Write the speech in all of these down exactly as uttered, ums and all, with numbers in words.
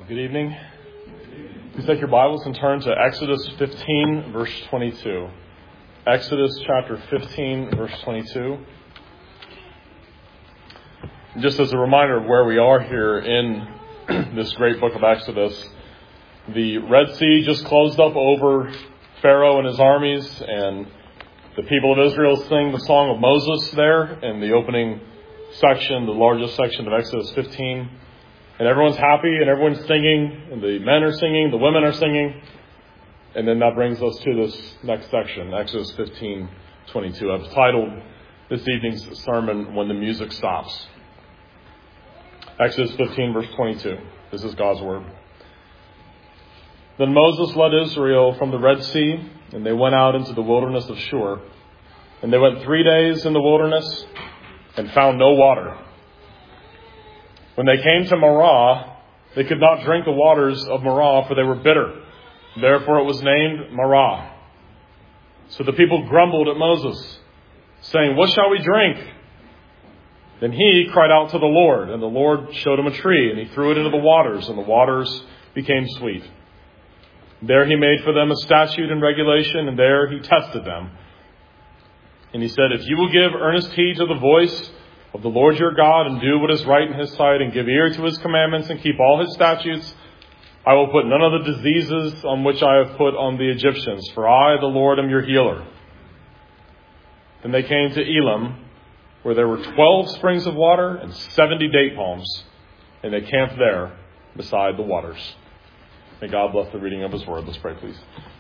Good evening. Please take your Bibles and turn to Exodus fifteen, verse twenty-two. Exodus chapter fifteen, verse twenty-two. Just as a reminder of where we are here in this great book of Exodus, the Red Sea just closed up over Pharaoh and his armies, and the people of Israel sing the song of Moses there in the opening section, the largest section of Exodus fifteen. And everyone's happy and everyone's singing, and the men are singing, the women are singing. And then that brings us to this next section, Exodus fifteen twenty-two. I've titled this evening's sermon, When the Music Stops. Exodus fifteen, verse twenty-two. This is God's word. Then Moses led Israel from the Red Sea, and they went out into the wilderness of Shur. And they went three days in the wilderness and found no water. When they came to Marah, they could not drink the waters of Marah, for they were bitter. Therefore it was named Marah. So the people grumbled at Moses, saying, "What shall we drink?" Then he cried out to the Lord, and the Lord showed him a tree, and he threw it into the waters, and the waters became sweet. There he made for them a statute and regulation, and there he tested them. And he said, "If you will give earnest heed to the voice of the Lord your God, and do what is right in his sight, and give ear to his commandments, and keep all his statutes, I will put none of the diseases on which I have put on the Egyptians, for I, the Lord, am your healer." Then they came to Elim, where there were twelve springs of water and seventy date palms, and they camped there beside the waters. May God bless the reading of his word. Let's pray, please.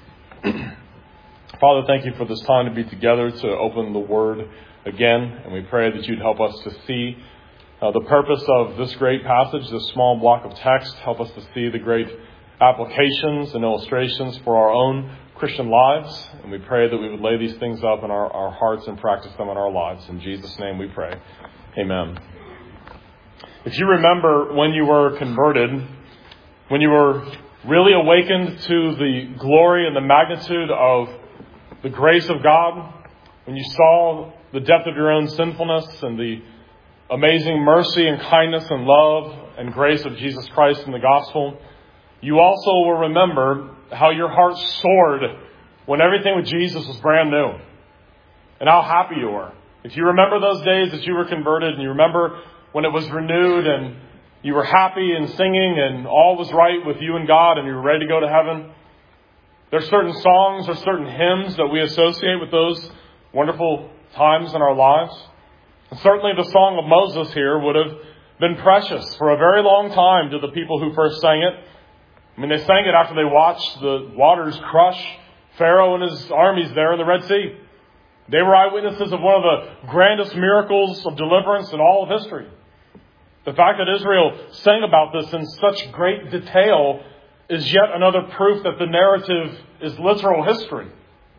Father, thank you for this time to be together to open the word again, and we pray that you'd help us to see uh, the purpose of this great passage, this small block of text. Help us to see the great applications and illustrations for our own Christian lives, and we pray that we would lay these things up in our, our hearts and practice them in our lives. In Jesus' name we pray. Amen. If you remember when you were converted, when you were really awakened to the glory and the magnitude of the grace of God, when you saw the depth of your own sinfulness and the amazing mercy and kindness and love and grace of Jesus Christ in the gospel, you also will remember how your heart soared when everything with Jesus was brand new, and how happy you were. If you remember those days that you were converted, and you remember when it was renewed and you were happy and singing and all was right with you and God and you were ready to go to heaven, there's certain songs or certain hymns that we associate with those wonderful times in our lives. And certainly the song of Moses here would have been precious for a very long time to the people who first sang it. I mean, they sang it after they watched the waters crush Pharaoh and his armies there in the Red Sea. They were eyewitnesses of one of the grandest miracles of deliverance in all of history. The fact that Israel sang about this in such great detail is yet another proof that the narrative is literal history.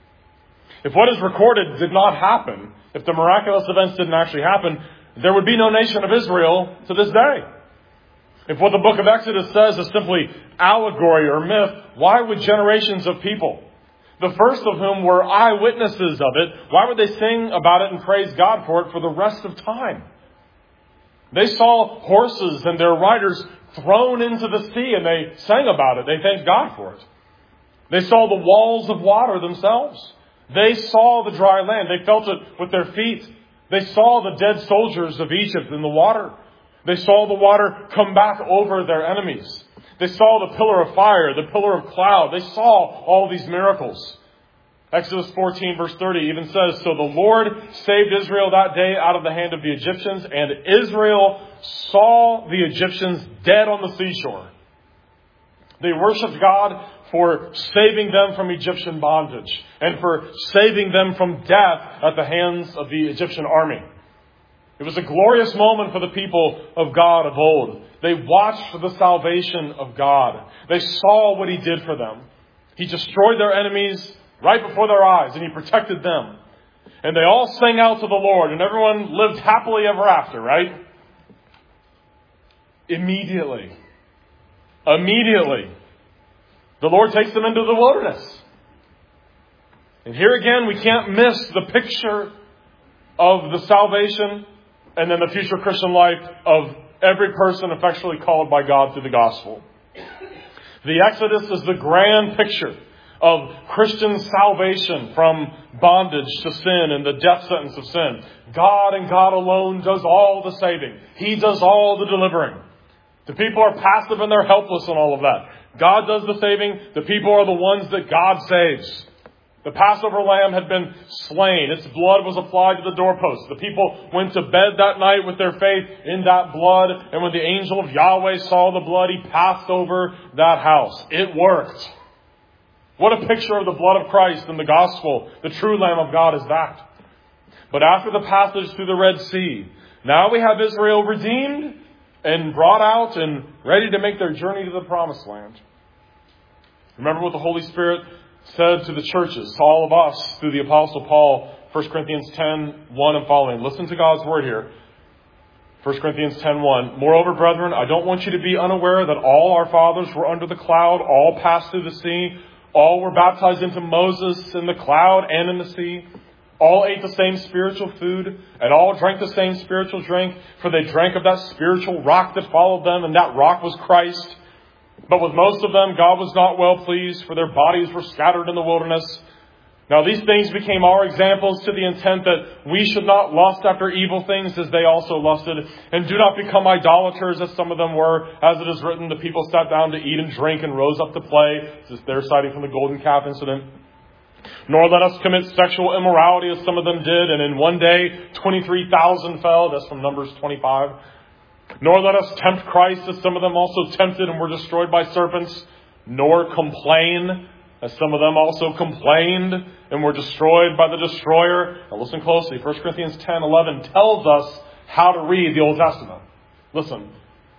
If what is recorded did not happen, if the miraculous events didn't actually happen, there would be no nation of Israel to this day. If what the book of Exodus says is simply allegory or myth, why would generations of people, the first of whom were eyewitnesses of it, why would they sing about it and praise God for it for the rest of time? They saw horses and their riders thrown into the sea, and they sang about it. They thanked God for it. They saw the walls of water themselves. They saw the dry land. They felt it with their feet. They saw the dead soldiers of Egypt in the water. They saw the water come back over their enemies. They saw the pillar of fire, the pillar of cloud. They saw all these miracles. Exodus fourteen, verse thirty even says, "So the Lord saved Israel that day out of the hand of the Egyptians, and Israel saw the Egyptians dead on the seashore." They worshiped God for saving them from Egyptian bondage and for saving them from death at the hands of the Egyptian army. It was a glorious moment for the people of God of old. They watched for the salvation of God. They saw what he did for them. He destroyed their enemies right before their eyes, and he protected them. And they all sang out to the Lord, and everyone lived happily ever after, right? Immediately. Immediately. The Lord takes them into the wilderness. And here again, we can't miss the picture of the salvation and then the future Christian life of every person effectually called by God through the gospel. The Exodus is the grand picture of Christian salvation from bondage to sin and the death sentence of sin. God and God alone does all the saving. He does all the delivering. The people are passive and they're helpless in all of that. God does the saving. The people are the ones that God saves. The Passover lamb had been slain. Its blood was applied to the doorpost. The people went to bed that night with their faith in that blood. And when the angel of Yahweh saw the blood, he passed over that house. It worked. What a picture of the blood of Christ and the gospel. The true Lamb of God is that. But after the passage through the Red Sea, now we have Israel redeemed and brought out and ready to make their journey to the promised land. Remember what the Holy Spirit said to the churches, to all of us, through the Apostle Paul, First Corinthians ten, one and following. Listen to God's word here. First Corinthians ten, one. Moreover, brethren, I don't want you to be unaware that all our fathers were under the cloud, all passed through the sea, all were baptized into Moses in the cloud and in the sea. All ate the same spiritual food, and all drank the same spiritual drink, for they drank of that spiritual rock that followed them, and that rock was Christ. But with most of them, God was not well pleased, for their bodies were scattered in the wilderness. Now these things became our examples to the intent that we should not lust after evil things as they also lusted, and do not become idolaters as some of them were. As it is written, the people sat down to eat and drink and rose up to play. This is their citing from the golden calf incident. Nor let us commit sexual immorality as some of them did, and in one day twenty-three thousand fell. That's from Numbers twenty-five. Nor let us tempt Christ as some of them also tempted and were destroyed by serpents. Nor complain as some of them also complained and were destroyed by the destroyer. Now listen closely. First Corinthians ten, eleven tells us how to read the Old Testament. Listen.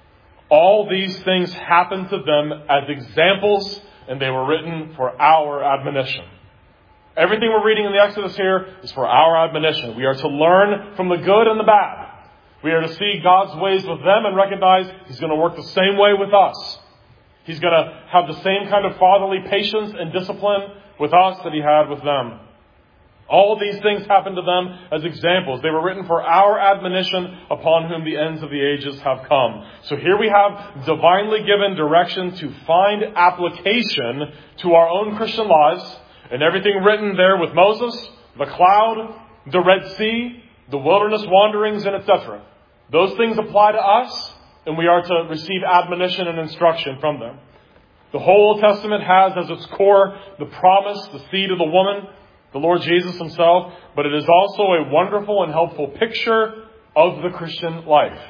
All these things happened to them as examples, and they were written for our admonition. Everything we're reading in the Exodus here is for our admonition. We are to learn from the good and the bad. We are to see God's ways with them and recognize He's going to work the same way with us. He's going to have the same kind of fatherly patience and discipline with us that He had with them. All these things happened to them as examples. They were written for our admonition, upon whom the ends of the ages have come. So here we have divinely given direction to find application to our own Christian lives, and everything written there with Moses, the cloud, the Red Sea, the wilderness wanderings, and et cetera. Those things apply to us, and we are to receive admonition and instruction from them. The whole Old Testament has as its core the promise, the seed of the woman, the Lord Jesus Himself, but it is also a wonderful and helpful picture of the Christian life.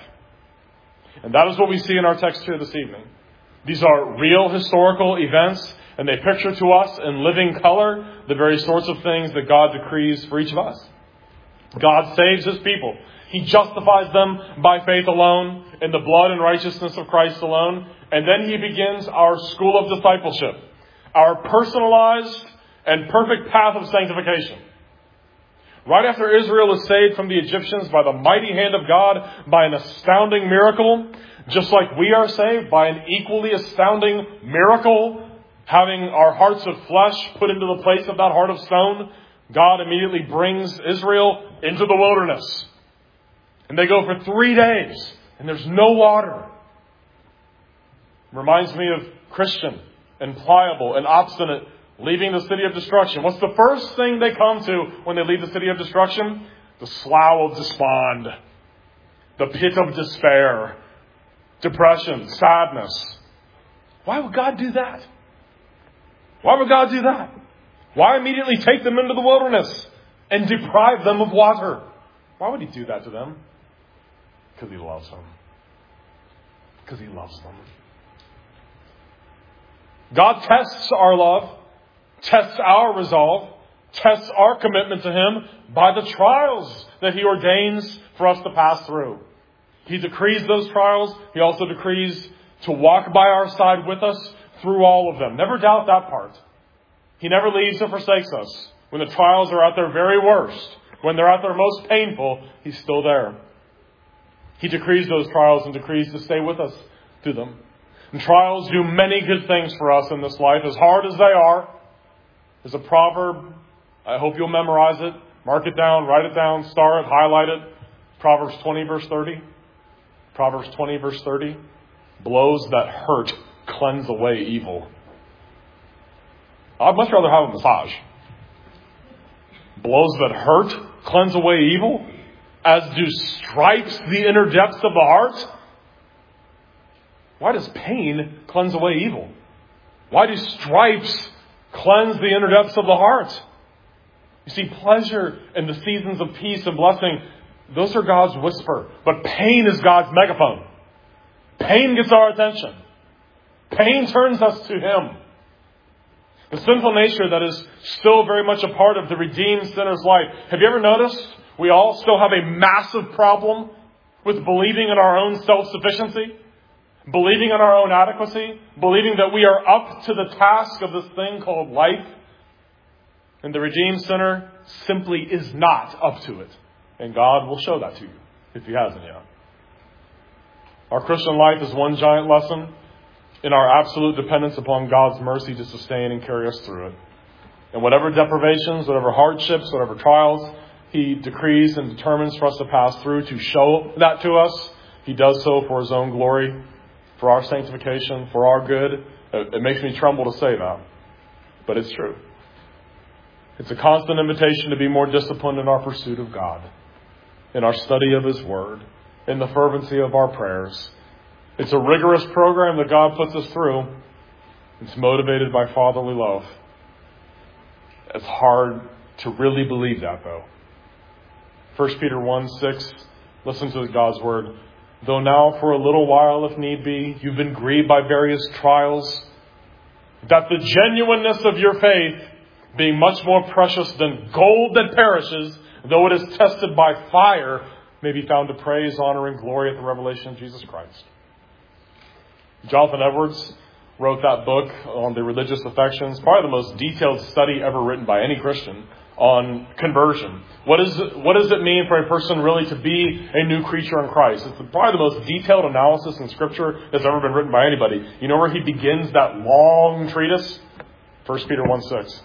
And that is what we see in our text here this evening. These are real historical events, and they picture to us in living color the very sorts of things that God decrees for each of us. God saves His people. He justifies them by faith alone, in the blood and righteousness of Christ alone. And then He begins our school of discipleship, our personalized and perfect path of sanctification. Right after Israel is saved from the Egyptians by the mighty hand of God, by an astounding miracle, just like we are saved by an equally astounding miracle, having our hearts of flesh put into the place of that heart of stone, God immediately brings Israel into the wilderness. And they go for three days, and there's no water. Reminds me of Christian and pliable and obstinate leaving the city of destruction. What's the first thing they come to when they leave the city of destruction? The slough of despond, the pit of despair, depression, sadness. Why would God do that? Why would God do that? Why immediately take them into the wilderness and deprive them of water? Why would He do that to them? Because He loves them. Because He loves them. God tests our love, tests our resolve, tests our commitment to Him by the trials that He ordains for us to pass through. He decrees those trials. He also decrees to walk by our side with us through all of them. Never doubt that part. He never leaves or forsakes us. When the trials are at their very worst, when they're at their most painful, He's still there. He decrees those trials and decrees to stay with us through them. And trials do many good things for us in this life, as hard as they are. There's a proverb. I hope you'll memorize it. Mark it down, write it down, star it, highlight it. Proverbs twenty, verse thirty. Proverbs twenty, verse thirty. Blows that hurt cleanse away evil. I'd much rather have a massage. Blows that hurt cleanse away evil, as do stripes the inner depths of the heart. Why does pain cleanse away evil? Why do stripes cleanse the inner depths of the heart? You see, pleasure and the seasons of peace and blessing, those are God's whisper. But pain is God's megaphone. Pain gets our attention. Pain turns us to Him. The sinful nature that is still very much a part of the redeemed sinner's life. Have you ever noticed we all still have a massive problem with believing in our own self-sufficiency? Believing in our own adequacy? Believing that we are up to the task of this thing called life? And the redeemed sinner simply is not up to it. And God will show that to you if He hasn't yet. Our Christian life is one giant lesson in our absolute dependence upon God's mercy to sustain and carry us through it. And whatever deprivations, whatever hardships, whatever trials He decrees and determines for us to pass through to show that to us, He does so for His own glory, for our sanctification, for our good. It makes me tremble to say that, but it's true. It's a constant invitation to be more disciplined in our pursuit of God, in our study of His Word, in the fervency of our prayers. It's a rigorous program that God puts us through. It's motivated by fatherly love. It's hard to really believe that, though. First Peter one six, listen to God's Word. Though now for a little while, if need be, you've been grieved by various trials, that the genuineness of your faith, being much more precious than gold that perishes, though it is tested by fire, may be found to praise, honor, and glory at the revelation of Jesus Christ. Jonathan Edwards wrote that book on the religious affections, probably the most detailed study ever written by any Christian on conversion. What is it, what does it mean for a person really to be a new creature in Christ? It's probably the most detailed analysis in Scripture that's ever been written by anybody. You know where he begins that long treatise? First Peter one six.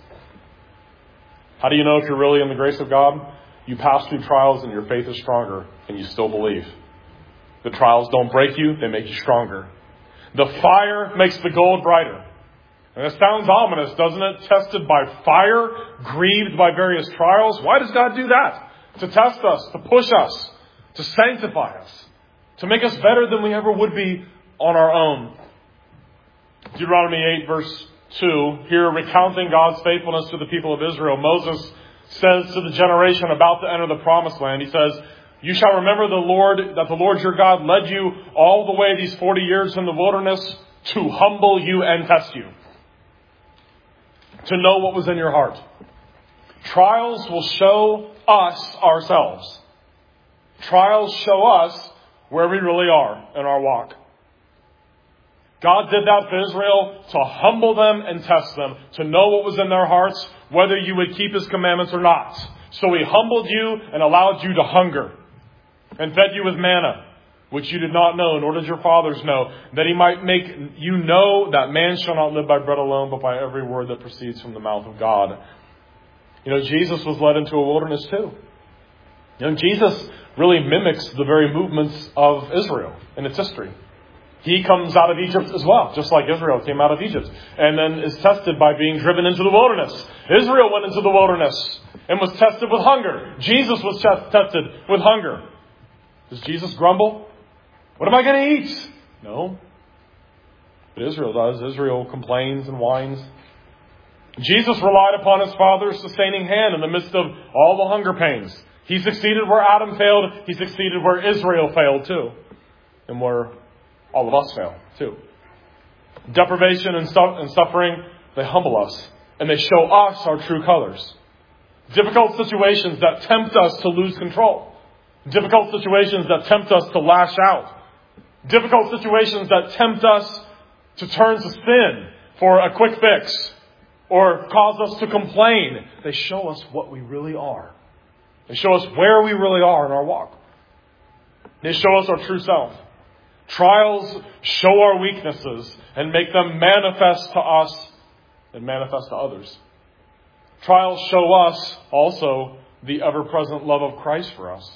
How do you know if you're really in the grace of God? You pass through trials and your faith is stronger and you still believe. The trials don't break you, they make you stronger. The fire makes the gold brighter. And it sounds ominous, doesn't it? Tested by fire, grieved by various trials. Why does God do that? To test us, to push us, to sanctify us, to make us better than we ever would be on our own. Deuteronomy eight verse two, here recounting God's faithfulness to the people of Israel, Moses says to the generation about to enter the promised land, he says, you shall remember the Lord, that the Lord your God led you all the way these forty years in the wilderness to humble you and test you, to know what was in your heart. Trials will show us ourselves. Trials show us where we really are in our walk. God did that for Israel to humble them and test them, to know what was in their hearts, whether you would keep His commandments or not. So He humbled you and allowed you to hunger and fed you with manna, which you did not know, nor did your fathers know, that He might make you know that man shall not live by bread alone, but by every word that proceeds from the mouth of God. You know, Jesus was led into a wilderness too. You know, Jesus really mimics the very movements of Israel in its history. He comes out of Egypt as well, just like Israel came out of Egypt, and then is tested by being driven into the wilderness. Israel went into the wilderness and was tested with hunger. Jesus was t- tested with hunger. Does Jesus grumble? What am I going to eat? No. But Israel does. Israel complains and whines. Jesus relied upon His Father's sustaining hand in the midst of all the hunger pains. He succeeded where Adam failed. He succeeded where Israel failed too. And where all of us fail too. Deprivation and, su- and suffering, they humble us. And they show us our true colors. Difficult situations that tempt us to lose control. Difficult situations that tempt us to lash out. Difficult situations that tempt us to turn to sin for a quick fix or cause us to complain. They show us what we really are. They show us where we really are in our walk. They show us our true self. Trials show our weaknesses and make them manifest to us and manifest to others. Trials show us also the ever-present love of Christ for us.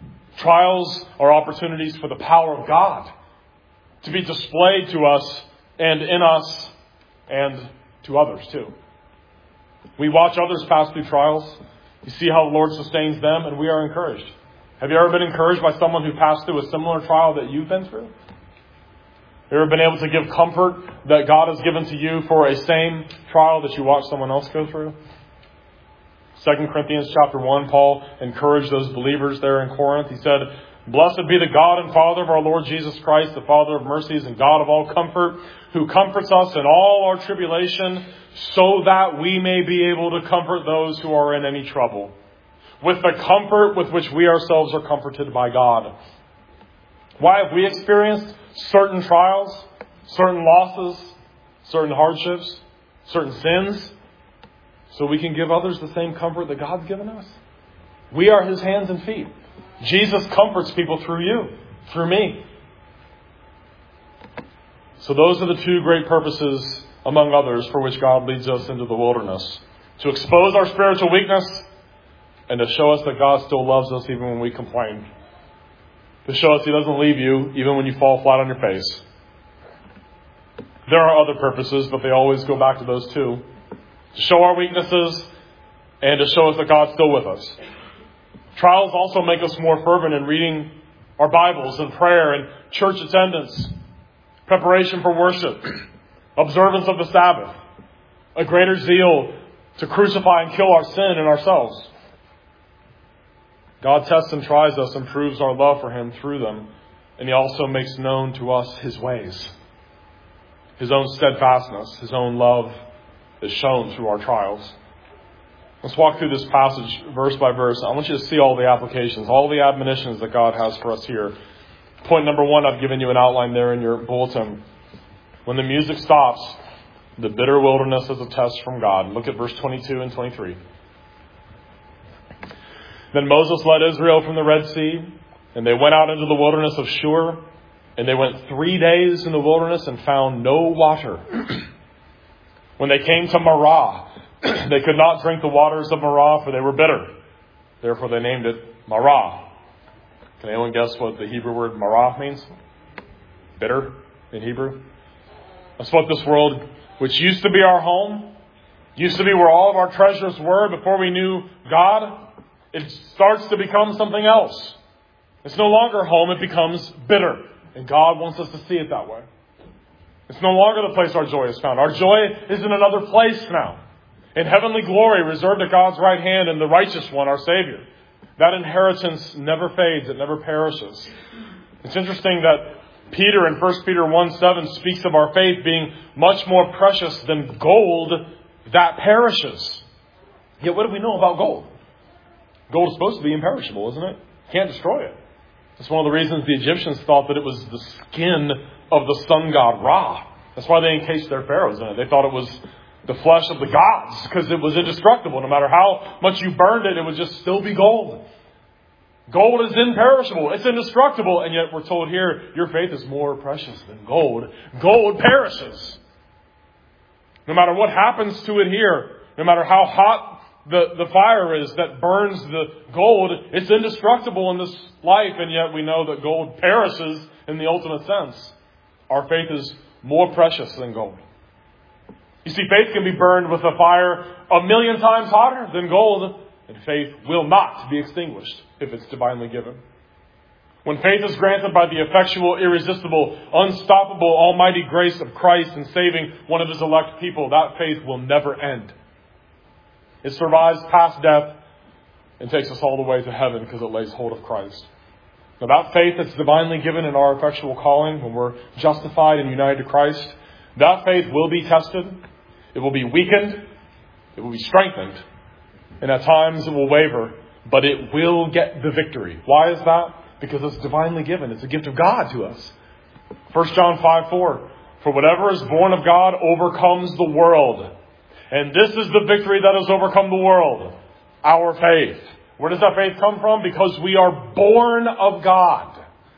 Trials are opportunities for the power of God to be displayed to us and in us and to others too. We watch others pass through trials. You see how the Lord sustains them, and we are encouraged. Have you ever been encouraged by someone who passed through a similar trial that you've been through? Have you ever been able to give comfort that God has given to you for a same trial that you watched someone else go through? Second Corinthians chapter one, Paul encouraged those believers there in Corinth. He said, "Blessed be the God and Father of our Lord Jesus Christ, the Father of mercies and God of all comfort, who comforts us in all our tribulation, so that we may be able to comfort those who are in any trouble, with the comfort with which we ourselves are comforted by God." Why have we experienced certain trials, certain losses, certain hardships, certain sins? So we can give others the same comfort that God's given us. We are His hands and feet. Jesus comforts people through you, through me. So those are the two great purposes, among others, for which God leads us into the wilderness. To expose our spiritual weakness and to show us that God still loves us even when we complain. To show us He doesn't leave you even when you fall flat on your face. There are other purposes, but they always go back to those two. To show our weaknesses and to show us that God's still with us. Trials also make us more fervent in reading our Bibles and prayer and church attendance, preparation for worship, observance of the Sabbath, a greater zeal to crucify and kill our sin in ourselves. God tests and tries us and proves our love for Him through them, and He also makes known to us His ways. His own steadfastness, His own love is shown through our trials. Let's walk through this passage verse by verse. I want you to see all the applications, all the admonitions that God has for us here. Point number one, I've given you an outline there in your bulletin. When the music stops, the bitter wilderness is a test from God. Look at verse twenty-two and twenty-three. Then Moses led Israel from the Red Sea, and they went out into the wilderness of Shur, and they went three days in the wilderness and found no water. When they came to Marah, they could not drink the waters of Marah, for they were bitter. Therefore they named it Marah. Can anyone guess what the Hebrew word Marah means? Bitter in Hebrew. That's what this world, which used to be our home, used to be where all of our treasures were before we knew God, it starts to become something else. It's no longer home, it becomes bitter. And God wants us to see it that way. It's no longer the place our joy is found. Our joy is in another place now. In heavenly glory reserved at God's right hand and the righteous one, our Savior. That inheritance never fades. It never perishes. It's interesting that Peter in First Peter one seven speaks of our faith being much more precious than gold that perishes. Yet what do we know about gold? Gold is supposed to be imperishable, isn't it? Can't destroy it. That's one of the reasons the Egyptians thought that it was the skin of the sun god Ra. That's why they encased their pharaohs in it. They thought it was the flesh of the gods because it was indestructible. No matter how much you burned it, it would just still be gold. Gold is imperishable. It's indestructible. And yet we're told here, your faith is more precious than gold. Gold perishes. No matter what happens to it here, no matter how hot the, the fire is that burns the gold, it's indestructible in this life. And yet we know that gold perishes in the ultimate sense. Our faith is more precious than gold. You see, faith can be burned with a fire a million times hotter than gold, and faith will not be extinguished if it's divinely given. When faith is granted by the effectual, irresistible, unstoppable, almighty grace of Christ in saving one of His elect people, that faith will never end. It survives past death and takes us all the way to heaven because it lays hold of Christ. Now that faith that's divinely given in our effectual calling, when we're justified and united to Christ, that faith will be tested. It will be weakened. It will be strengthened. And at times it will waver. But it will get the victory. Why is that? Because it's divinely given. It's a gift of God to us. First John five four. For whatever is born of God overcomes the world. And this is the victory that has overcome the world. Our faith. Where does that faith come from? Because we are born of God.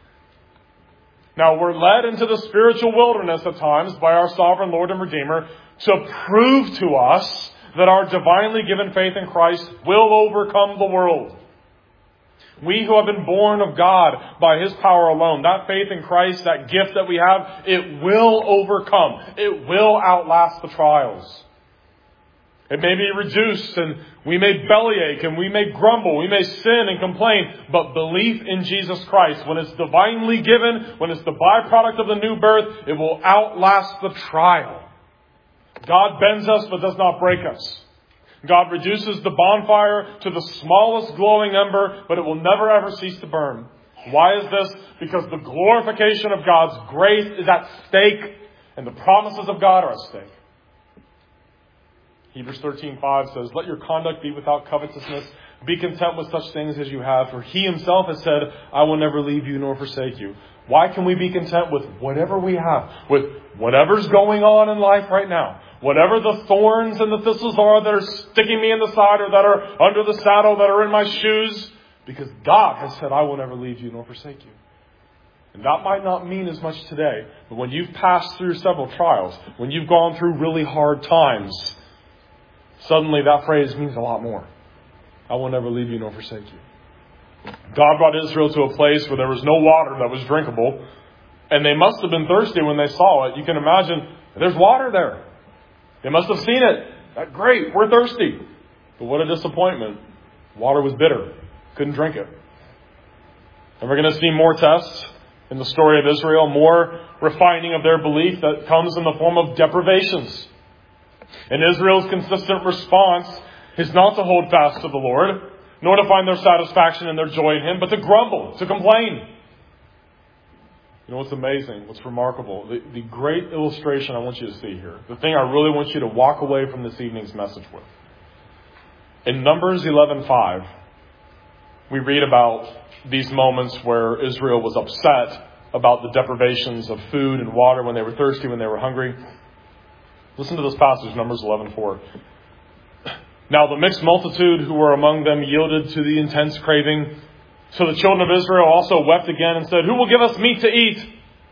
Now, we're led into the spiritual wilderness at times by our sovereign Lord and Redeemer to prove to us that our divinely given faith in Christ will overcome the world. We who have been born of God by His power alone, that faith in Christ, that gift that we have, it will overcome. It will outlast the trials. It may be reduced and we may bellyache and we may grumble, we may sin and complain, but belief in Jesus Christ, when it's divinely given, when it's the byproduct of the new birth, it will outlast the trial. God bends us but does not break us. God reduces the bonfire to the smallest glowing ember, but it will never ever cease to burn. Why is this? Because the glorification of God's grace is at stake, and the promises of God are at stake. Hebrews thirteen five says, "Let your conduct be without covetousness. Be content with such things as you have. For He Himself has said, I will never leave you nor forsake you." Why can we be content with whatever we have? With whatever's going on in life right now? Whatever the thorns and the thistles are that are sticking me in the side or that are under the saddle, that are in my shoes. Because God has said, I will never leave you nor forsake you. And that might not mean as much today. But when you've passed through several trials, when you've gone through really hard times, suddenly that phrase means a lot more. I will never leave you nor forsake you. God brought Israel to a place where there was no water that was drinkable. And they must have been thirsty when they saw it. You can imagine, there's water there. They must have seen it. That's great, we're thirsty. But what a disappointment. Water was bitter. Couldn't drink it. And we're going to see more tests in the story of Israel. More refining of their belief that comes in the form of deprivations. And Israel's consistent response is not to hold fast to the Lord, nor to find their satisfaction and their joy in Him, but to grumble, to complain. You know what's amazing, what's remarkable, the, the great illustration I want you to see here, the thing I really want you to walk away from this evening's message with. In Numbers eleven five, we read about these moments where Israel was upset about the deprivations of food and water when they were thirsty, when they were hungry. Listen to this passage, Numbers eleven four. Now the mixed multitude who were among them yielded to the intense craving. So the children of Israel also wept again and said, "Who will give us meat to eat?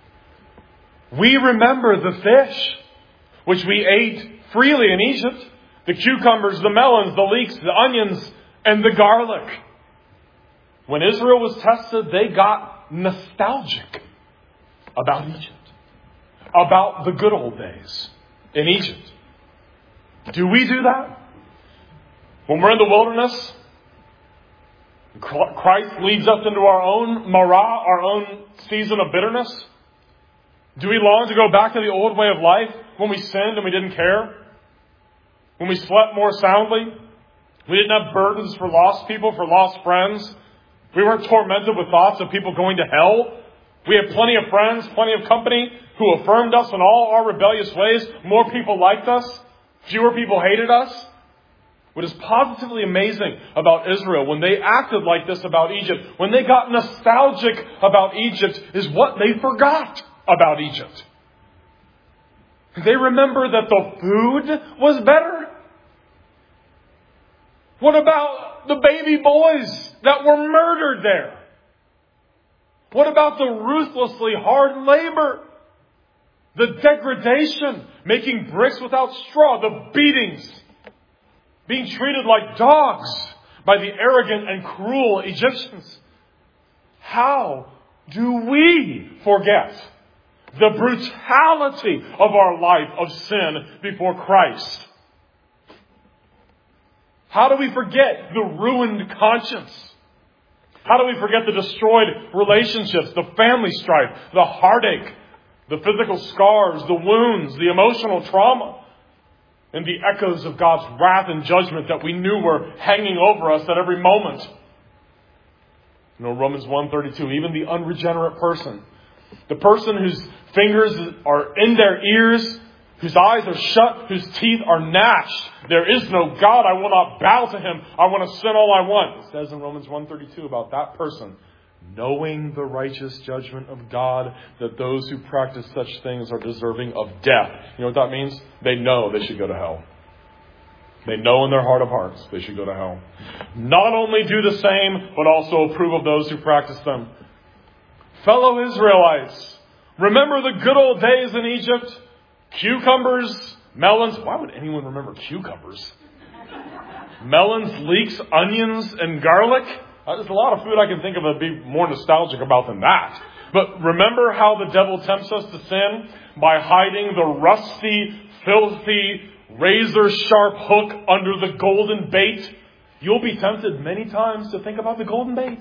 We remember the fish which we ate freely in Egypt, the cucumbers, the melons, the leeks, the onions, and the garlic." When Israel was tested, they got nostalgic about Egypt, about the good old days in Egypt. Do we do that? When we're in the wilderness, Christ leads us into our own marah, our own season of bitterness. Do we long to go back to the old way of life when we sinned and we didn't care? When we slept more soundly? We didn't have burdens for lost people, for lost friends. We weren't tormented with thoughts of people going to hell. We had plenty of friends, plenty of company who affirmed us in all our rebellious ways. More people liked us. Fewer people hated us. What is positively amazing about Israel when they acted like this about Egypt, when they got nostalgic about Egypt, is what they forgot about Egypt. They remember that the food was better. What about the baby boys that were murdered there? What about the ruthlessly hard labor? The degradation, making bricks without straw, the beatings, being treated like dogs by the arrogant and cruel Egyptians. How do we forget the brutality of our life of sin before Christ? How do we forget the ruined conscience? How do we forget the destroyed relationships, the family strife, the heartache, the physical scars, the wounds, the emotional trauma, and the echoes of God's wrath and judgment that we knew were hanging over us at every moment? You know, Romans one thirty-two, even the unregenerate person, the person whose fingers are in their ears, whose eyes are shut, whose teeth are gnashed. There is no God. I will not bow to Him. I want to sin all I want. It says in Romans one thirty-two about that person, knowing the righteous judgment of God, that those who practice such things are deserving of death. You know what that means? They know they should go to hell. They know in their heart of hearts they should go to hell. Not only do the same, but also approve of those who practice them. Fellow Israelites, remember the good old days in Egypt? Cucumbers, melons. Why would anyone remember cucumbers? Melons, leeks, onions, and garlic. Uh, there's a lot of food I can think of that'd be more nostalgic about than that. But remember how the devil tempts us to sin? By hiding the rusty, filthy, razor-sharp hook under the golden bait. You'll be tempted many times to think about the golden bait.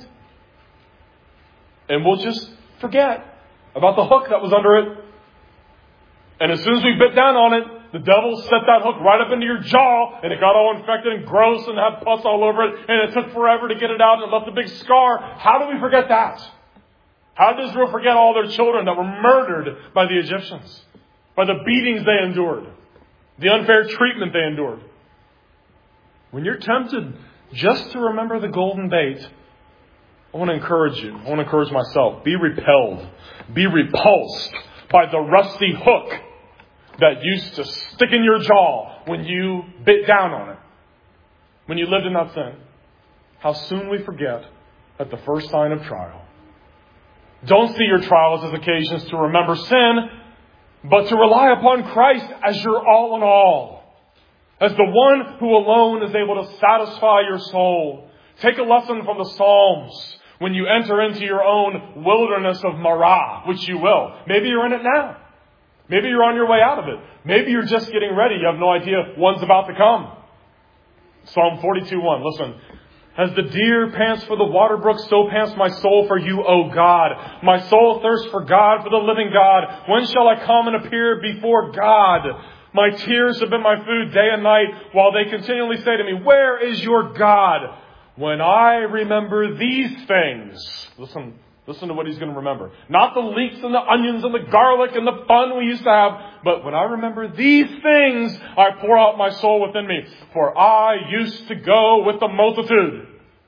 And we'll just forget about the hook that was under it. And as soon as we bit down on it, the devil set that hook right up into your jaw, and it got all infected and gross and had pus all over it, and it took forever to get it out and it left a big scar. How do we forget that? How did Israel forget all their children that were murdered by the Egyptians? By the beatings they endured? The unfair treatment they endured? When you're tempted just to remember the golden bait, I want to encourage you. I want to encourage myself. Be repelled. Be repulsed by the rusty hook that used to stick in your jaw when you bit down on it. When you lived in that sin. How soon we forget at the first sign of trial. Don't see your trials as occasions to remember sin, but to rely upon Christ as your all in all. As the one who alone is able to satisfy your soul. Take a lesson from the Psalms when you enter into your own wilderness of Marah, which you will. Maybe you're in it now. Maybe you're on your way out of it. Maybe you're just getting ready. You have no idea one's about to come. Psalm forty-two one. Listen. As the deer pants for the water brook, so pants my soul for you, O God. My soul thirsts for God, for the living God. When shall I come and appear before God? My tears have been my food day and night, while they continually say to me, where is your God? When I remember these things. Listen, listen to what he's going to remember. Not the leeks and the onions and the garlic and the fun we used to have. But when I remember these things, I pour out my soul within me. For I used to go with the multitude.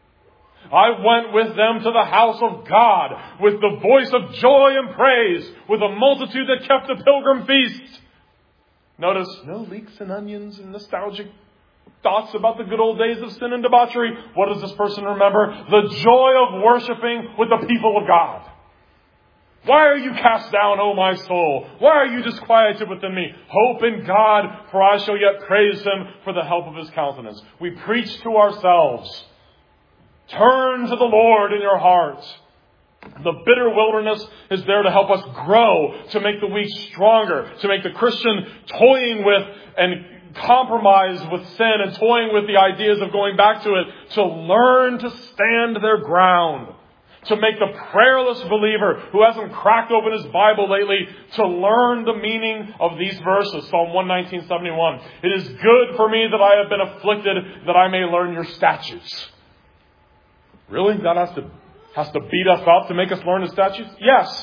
I went with them to the house of God with the voice of joy and praise, with a multitude that kept a pilgrim feast. Notice, no leeks and onions and nostalgic thoughts about the good old days of sin and debauchery. What does this person remember? The joy of worshiping with the people of God. Why are you cast down, O my soul? Why are you disquieted within me? Hope in God, for I shall yet praise Him for the help of His countenance. We preach to ourselves. Turn to the Lord in your heart. The bitter wilderness is there to help us grow, to make the weak stronger, to make the Christian toying with and compromise with sin and toying with the ideas of going back to it, to learn to stand their ground. To make the prayerless believer who hasn't cracked open his Bible lately to learn the meaning of these verses. Psalm one nineteen seventy-one. It is good for me that I have been afflicted, that I may learn your statutes. Really? God has to, has to beat us up to make us learn His statutes? Yes.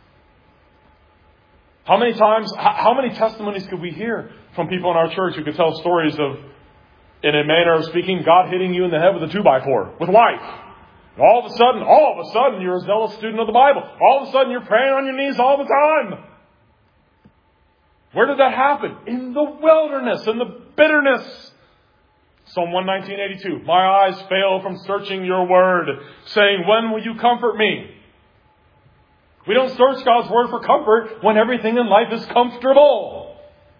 How many times, how many testimonies could we hear from people in our church who could tell stories of, in a manner of speaking, God hitting you in the head with a two by four, with life? And all of a sudden, all of a sudden, you're a zealous student of the Bible. All of a sudden, you're praying on your knees all the time. Where did that happen? In the wilderness, in the bitterness. Psalm one nineteen eighty-two. My eyes fail from searching your word, saying, when will you comfort me? We don't search God's word for comfort when everything in life is comfortable.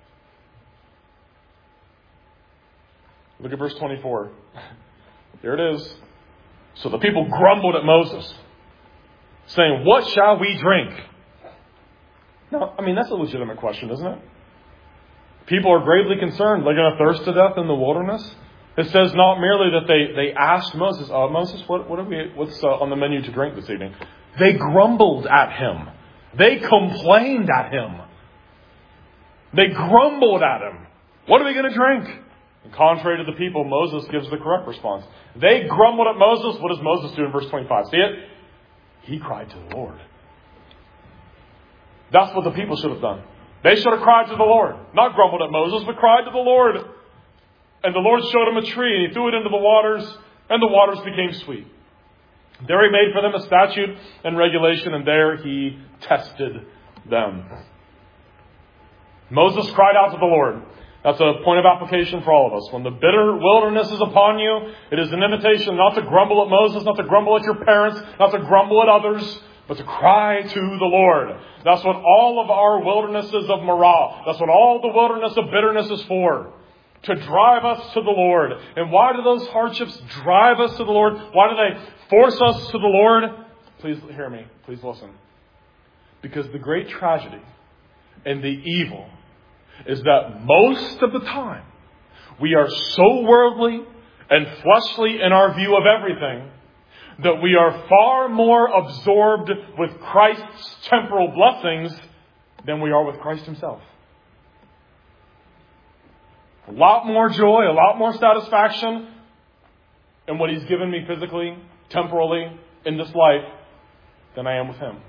Look at verse twenty-four. Here it is. So the people grumbled at Moses, saying, what shall we drink? Now, I mean, that's a legitimate question, isn't it? People are gravely concerned. They're going to thirst to death in the wilderness. It says not merely that they, they asked Moses, uh, Moses, what, what are we, what's uh, on the menu to drink this evening? They grumbled at him. They complained at him. They grumbled at him. What are we going to drink? And contrary to the people, Moses gives the correct response. They grumbled at Moses. What does Moses do in verse twenty-five? See it? He cried to the Lord. That's what the people should have done. They should have cried to the Lord. Not grumbled at Moses, but cried to the Lord. And the Lord showed him a tree, and He threw it into the waters, and the waters became sweet. There He made for them a statute and regulation, and there He tested them. Moses cried out to the Lord. That's a point of application for all of us. When the bitter wilderness is upon you, it is an invitation not to grumble at Moses, not to grumble at your parents, not to grumble at others, but to cry to the Lord. That's what all of our wildernesses of Marah, that's what all the wilderness of bitterness is for. to drive us to the Lord. And why do those hardships drive us to the Lord? Why do they force us to the Lord? Please hear me. Please listen. Because the great tragedy and the evil is that most of the time we are so worldly and fleshly in our view of everything that we are far more absorbed with Christ's temporal blessings than we are with Christ himself. A lot more joy, a lot more satisfaction in what he's given me physically, temporally, in this life than I am with him.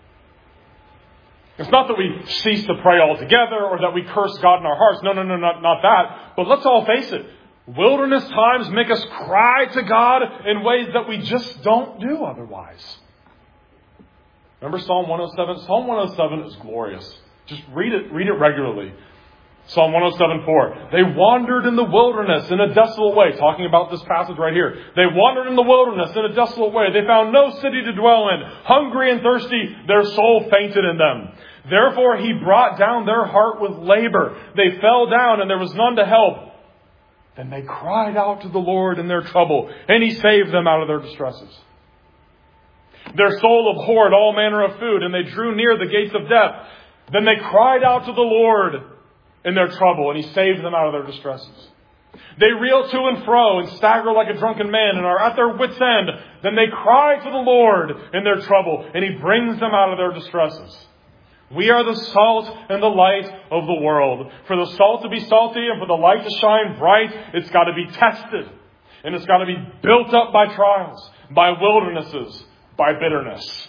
It's not that we cease to pray altogether or that we curse God in our hearts. No, no, no, not, not that. But let's all face it. Wilderness times make us cry to God in ways that we just don't do otherwise. Remember Psalm one oh seven? Psalm one oh seven is glorious. Just read it, read it regularly. Psalm one oh seven four. They wandered in the wilderness in a desolate way. Talking about this passage right here. They wandered in the wilderness in a desolate way. They found no city to dwell in. Hungry and thirsty, their soul fainted in them. Therefore he brought down their heart with labor. They fell down and there was none to help. Then they cried out to the Lord in their trouble, and he saved them out of their distresses. Their soul abhorred all manner of food, and they drew near the gates of death. Then they cried out to the Lord in their trouble, and he saved them out of their distresses. They reel to and fro and stagger like a drunken man and are at their wits' end. Then they cry to the Lord in their trouble, and he brings them out of their distresses. We are the salt and the light of the world. For the salt to be salty and for the light to shine bright, it's got to be tested. And it's got to be built up by trials, by wildernesses, by bitterness.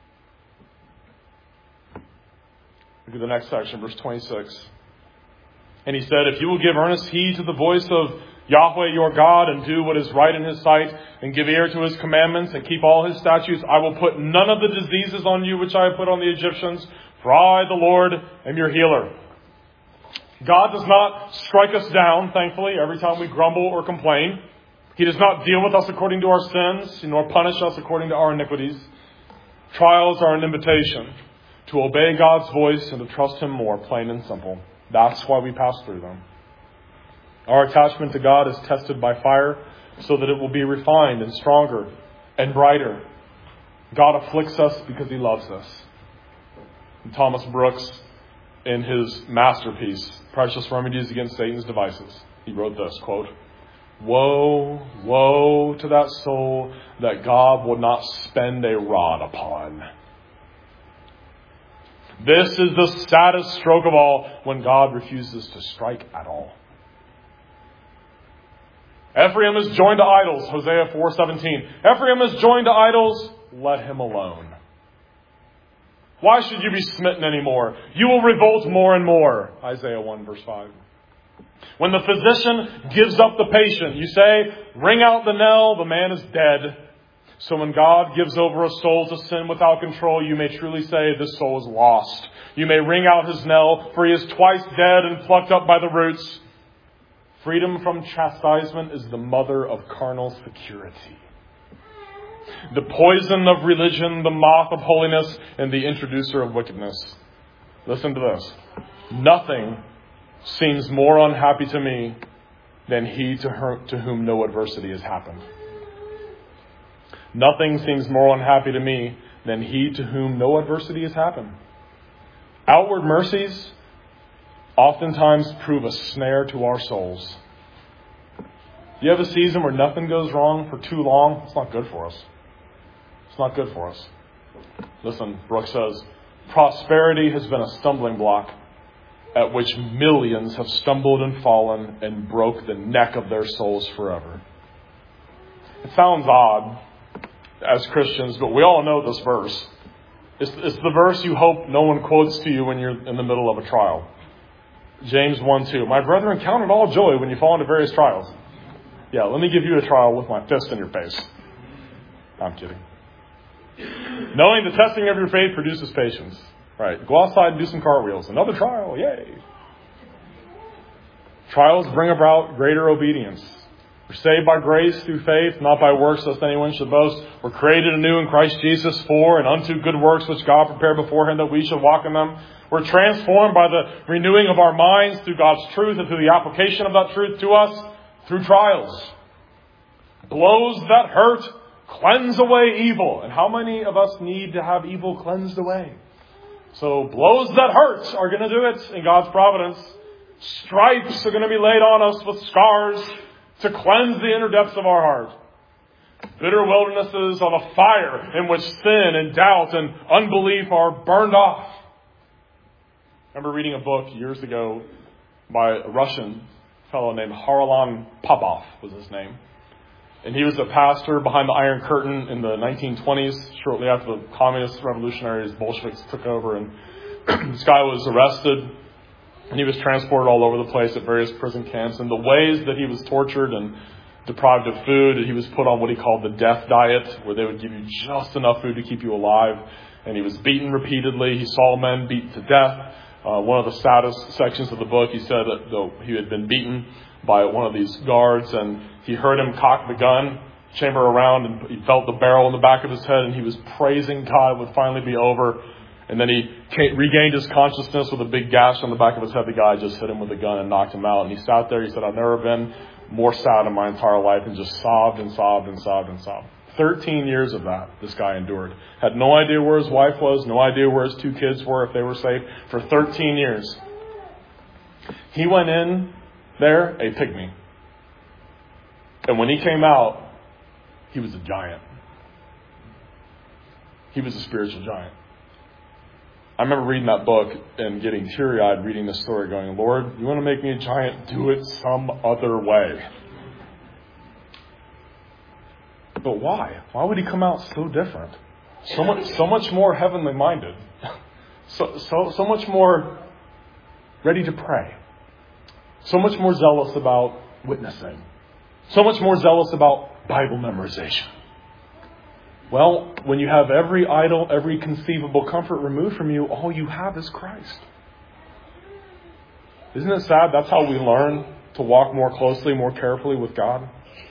Look at the next section, verse twenty-six. And he said, if you will give earnest heed to the voice of Yahweh your God and do what is right in his sight and give ear to his commandments and keep all his statutes, I will put none of the diseases on you which I have put on the Egyptians. For I, the Lord, am your healer. God does not strike us down, thankfully, every time we grumble or complain. He does not deal with us according to our sins, nor punish us according to our iniquities. Trials are an invitation to obey God's voice and to trust him more, plain and simple. That's why we pass through them. Our attachment to God is tested by fire so that it will be refined and stronger and brighter. God afflicts us because he loves us. And Thomas Brooks, in his masterpiece, Precious Remedies Against Satan's Devices, he wrote this, quote, Woe, woe to that soul that God would not spend a rod upon. This is the saddest stroke of all when God refuses to strike at all. Ephraim is joined to idols, Hosea four seventeen. Ephraim is joined to idols, let him alone. Why should you be smitten anymore? You will revolt more and more, Isaiah one verse five. When the physician gives up the patient, you say, ring out the knell, the man is dead. So when God gives over a soul to sin without control, you may truly say this soul is lost. You may ring out his knell, for he is twice dead and plucked up by the roots. Freedom from chastisement is the mother of carnal security. The poison of religion, the moth of holiness, and the introducer of wickedness. Listen to this. Nothing seems more unhappy to me than he to, her, to whom no adversity has happened. Nothing seems more unhappy to me than he to whom no adversity has happened. Outward mercies oftentimes prove a snare to our souls. You have a season where nothing goes wrong for too long? It's not good for us. It's not good for us. Listen, Brooks says, prosperity has been a stumbling block at which millions have stumbled and fallen and broke the neck of their souls forever. It sounds odd as Christians, but we all know this verse. It's, it's the verse you hope no one quotes to you when you're in the middle of a trial. James one two. My brethren, count it all joy when you fall into various trials. Yeah, let me give you a trial with my fist in your face. I'm kidding. Knowing the testing of your faith produces patience. Right. Go outside and do some cartwheels. Another trial. Yay. Trials bring about greater obedience. We're saved by grace through faith, not by works, lest anyone should boast. We're created anew in Christ Jesus for and unto good works which God prepared beforehand that we should walk in them. We're transformed by the renewing of our minds through God's truth and through the application of that truth to us through trials. Blows that hurt cleanse away evil. And how many of us need to have evil cleansed away? So blows that hurt are going to do it in God's providence. Stripes are going to be laid on us with scars to cleanse the inner depths of our heart. Bitter wildernesses are the fire in which sin and doubt and unbelief are burned off. I remember reading a book years ago by a Russian fellow named Harlan Popov was his name. And he was a pastor behind the Iron Curtain in the nineteen twenties, shortly after the communist revolutionaries, Bolsheviks took over. And this guy was arrested. And he was transported all over the place at various prison camps. And the ways that he was tortured and deprived of food, he was put on what he called the death diet, where they would give you just enough food to keep you alive. And he was beaten repeatedly. He saw men beaten to death. Uh, one of the saddest sections of the book, he said that though he had been beaten by one of these guards, and he heard him cock the gun, chamber around, and he felt the barrel in the back of his head, and he was praising God it would finally be over. And then he came, regained his consciousness with a big gash on the back of his head. The guy just hit him with a gun and knocked him out. And he sat there. He said, I've never been more sad in my entire life, and just sobbed and sobbed and sobbed and sobbed. Thirteen years of that this guy endured. Had no idea where his wife was, no idea where his two kids were, if they were safe, for thirteen years. He went in there a pygmy. And when he came out, he was a giant. He was a spiritual giant. I remember reading that book and getting teary-eyed reading this story, going, Lord, you want to make me a giant? Do it some other way. But why? Why would he come out so different? So much, so much more heavenly minded. So, so, so much more ready to pray. So much more zealous about witnessing. So much more zealous about Bible memorization. Well, when you have every idol, every conceivable comfort removed from you, all you have is Christ. Isn't it sad? That's how we learn to walk more closely, more carefully with God.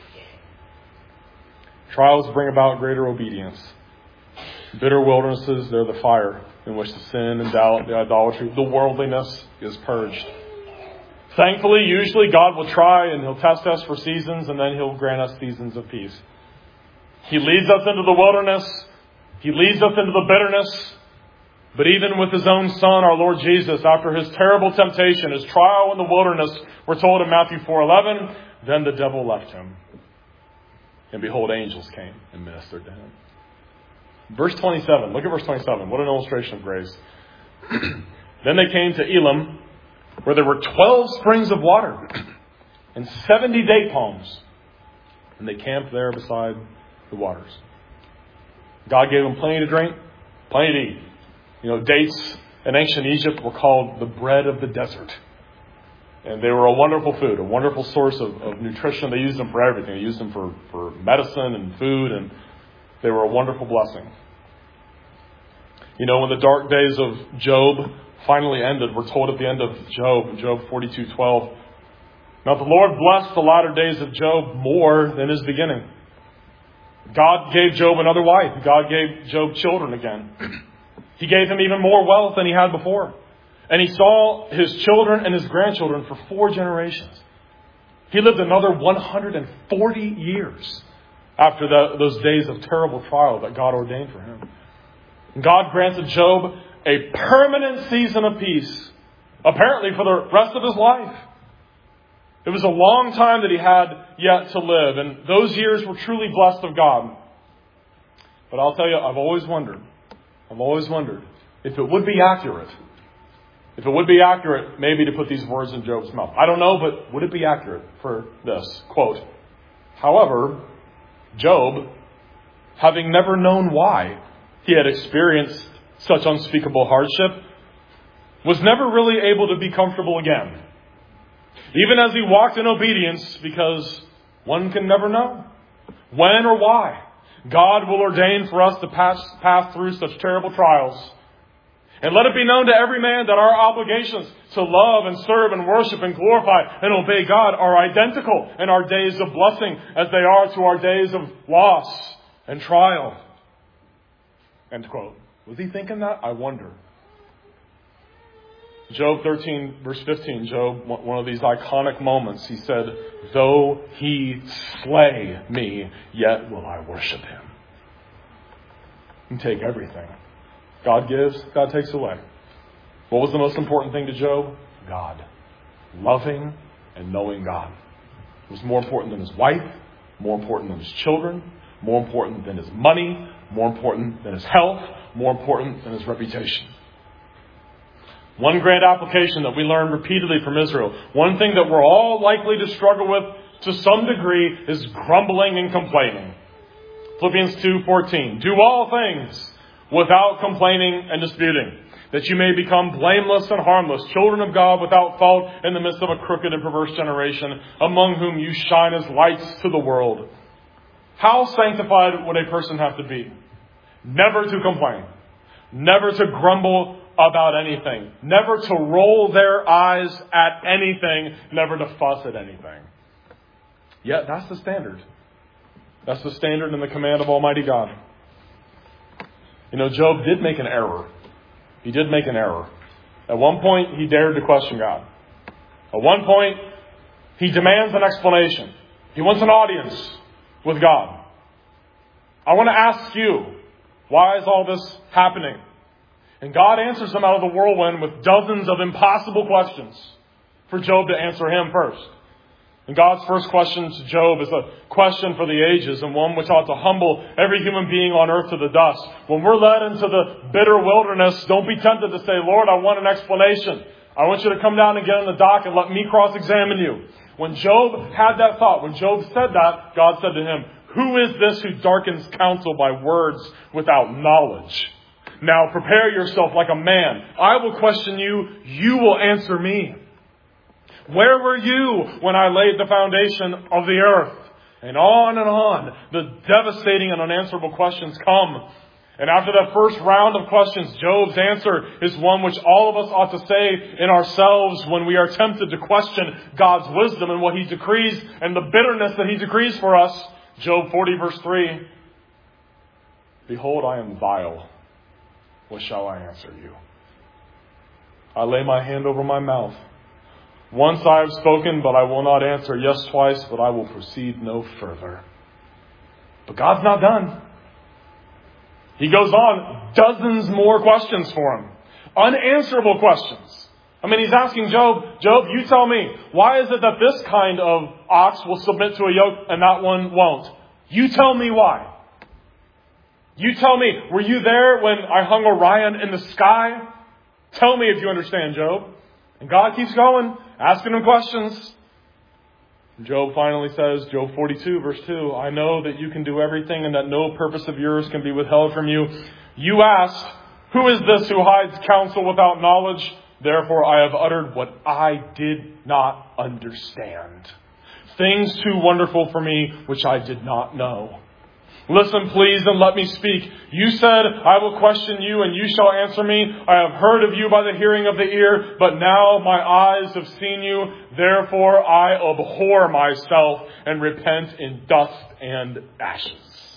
Trials bring about greater obedience. Bitter wildernesses, they're the fire in which the sin and doubt, the idolatry, the worldliness is purged. Thankfully, usually God will try and He'll test us for seasons, and then He'll grant us seasons of peace. He leads us into the wilderness. He leads us into the bitterness. But even with His own Son, our Lord Jesus, after His terrible temptation, His trial in the wilderness, we're told in Matthew four eleven, then the devil left Him. And behold, angels came and ministered to Him. Verse twenty-seven. Look at verse twenty-seven. What an illustration of grace. Then they came to Elim, where there were twelve springs of water and seventy date palms. And they camped there beside the waters. God gave them plenty to drink, plenty to eat. You know, dates in ancient Egypt were called the bread of the desert. And they were a wonderful food, a wonderful source of, of nutrition. They used them for everything. They used them for, for medicine and food, and they were a wonderful blessing. You know, when the dark days of Job finally ended, we're told at the end of Job, Job forty-two twelve, now the Lord blessed the latter days of Job more than his beginning. God gave Job another wife. God gave Job children again. He gave him even more wealth than he had before. And he saw his children and his grandchildren for four generations. He lived another one hundred forty years after the, those days of terrible trial that God ordained for him. And God granted Job a permanent season of peace, apparently for the rest of his life. It was a long time that he had yet to live, and those years were truly blessed of God. But I'll tell you, I've always wondered, I've always wondered if it would be accurate, if it would be accurate maybe to put these words in Job's mouth. I don't know, but would it be accurate for this? Quote, however, Job, having never known why he had experienced such unspeakable hardship, was never really able to be comfortable again. Even as he walked in obedience, because one can never know when or why God will ordain for us to pass, pass through such terrible trials. And let it be known to every man that our obligations to love and serve and worship and glorify and obey God are identical in our days of blessing as they are to our days of loss and trial. End quote. Was he thinking that? I wonder. Job thirteen, verse fifteen, Job, one of these iconic moments, he said, though he slay me, yet will I worship him. And take everything. God gives, God takes away. What was the most important thing to Job? God. Loving and knowing God. It was more important than his wife, more important than his children, more important than his money, more important than his health, more important than his reputation. One great application that we learn repeatedly from Israel, one thing that we're all likely to struggle with to some degree is grumbling and complaining. Philippians two fourteen, do all things without complaining and disputing, that you may become blameless and harmless, children of God without fault in the midst of a crooked and perverse generation, among whom you shine as lights to the world. How sanctified would a person have to be? Never to complain. Never to grumble about anything. Never to roll their eyes at anything. Never to fuss at anything. Yet that's the standard. That's the standard and the command of Almighty God. You know, Job did make an error. He did make an error. At one point, he dared to question God. At one point, he demands an explanation. He wants an audience with God. I want to ask you, why is all this happening? And God answers him out of the whirlwind with dozens of impossible questions for Job to answer him first. And God's first question to Job is a question for the ages, and one which ought to humble every human being on earth to the dust. When we're led into the bitter wilderness, don't be tempted to say, Lord, I want an explanation. I want you to come down and get in the dock and let me cross-examine you. When Job had that thought, when Job said that, God said to him, who is this who darkens counsel by words without knowledge? Now prepare yourself like a man. I will question you. You will answer me. Where were you when I laid the foundation of the earth? And on and on, the devastating and unanswerable questions come. And after that first round of questions, Job's answer is one which all of us ought to say in ourselves when we are tempted to question God's wisdom and what he decrees and the bitterness that he decrees for us. Job forty verse three. Behold, I am vile. What shall I answer you? I lay my hand over my mouth. Once I have spoken, but I will not answer. Yes, twice, but I will proceed no further. But God's not done. He goes on, dozens more questions for him. Unanswerable questions. I mean, he's asking Job, Job, you tell me, why is it that this kind of ox will submit to a yoke and that one won't? You tell me why. You tell me, were you there when I hung Orion in the sky? Tell me if you understand, Job. And God keeps going, asking him questions. And Job finally says, Job forty-two, verse two, I know that you can do everything and that no purpose of yours can be withheld from you. You asked, who is this who hides counsel without knowledge? Therefore I have uttered what I did not understand. Things too wonderful for me, which I did not know. Listen, please, and let me speak. You said, I will question you, and you shall answer me. I have heard of you by the hearing of the ear, but now my eyes have seen you. Therefore, I abhor myself and repent in dust and ashes.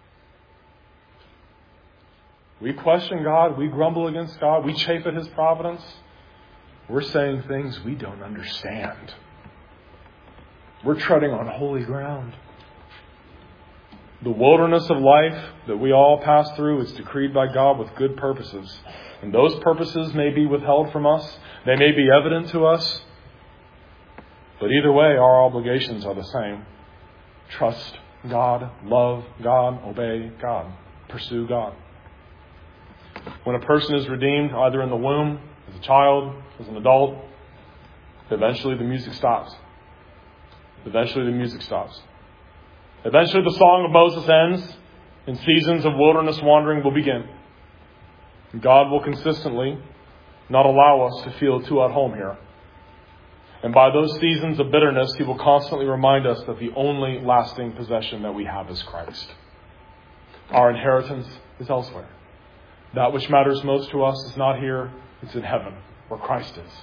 We question God. We grumble against God. We chafe at his providence. We're saying things we don't understand. We're treading on holy ground. The wilderness of life that we all pass through is decreed by God with good purposes. And those purposes may be withheld from us. They may be evident to us. But either way, our obligations are the same. Trust God, love God, obey God, pursue God. When a person is redeemed, either in the womb, as a child, as an adult, eventually the music stops. Eventually the music stops. Eventually the song of Moses ends and seasons of wilderness wandering will begin. God will consistently not allow us to feel too at home here. And by those seasons of bitterness, he will constantly remind us that the only lasting possession that we have is Christ. Our inheritance is elsewhere. That which matters most to us is not here, it's in heaven, where Christ is.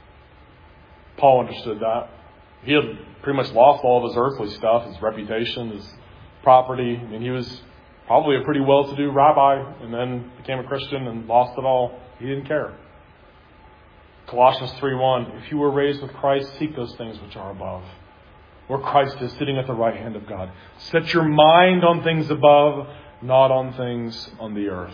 Paul understood that. He had pretty much lost all of his earthly stuff, his reputation, his property. I mean, he was probably a pretty well-to-do rabbi and then became a Christian and lost it all. He didn't care. Colossians three one, if you were raised with Christ, seek those things which are above, where Christ is sitting at the right hand of God. Set your mind on things above, not on things on the earth.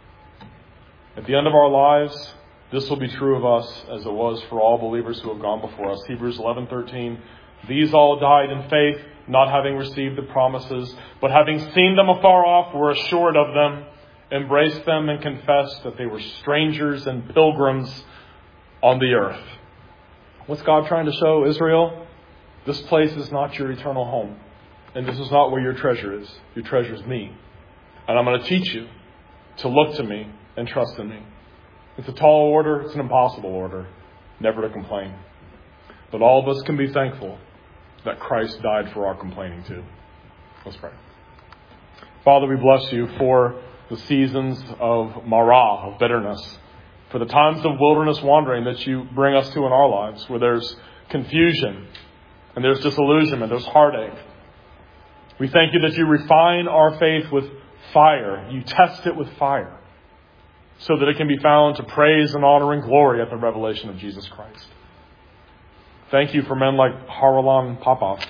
At the end of our lives, this will be true of us as it was for all believers who have gone before us. Hebrews eleven thirteen, these all died in faith, not having received the promises, but having seen them afar off, were assured of them, embraced them, and confessed that they were strangers and pilgrims on the earth. What's God trying to show Israel? This place is not your eternal home. And this is not where your treasure is. Your treasure is me. And I'm going to teach you to look to me and trust in me. It's a tall order. It's an impossible order. Never to complain. But all of us can be thankful that Christ died for our complaining too. Let's pray. Father, we bless you for the seasons of marah, of bitterness, for the times of wilderness wandering that you bring us to in our lives, where there's confusion and there's disillusionment, there's heartache. We thank you that you refine our faith with fire. You test it with fire so that it can be found to praise and honor and glory at the revelation of Jesus Christ. Thank you for men like Haralan Popov,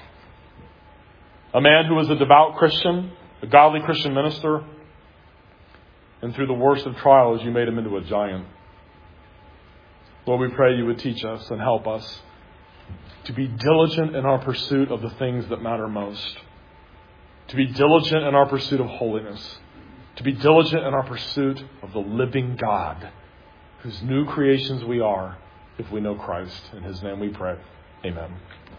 a man who was a devout Christian, a godly Christian minister, and through the worst of trials, you made him into a giant. Lord, we pray you would teach us and help us to be diligent in our pursuit of the things that matter most, to be diligent in our pursuit of holiness, to be diligent in our pursuit of the living God, whose new creations we are if we know Christ. In his name we pray. Amen.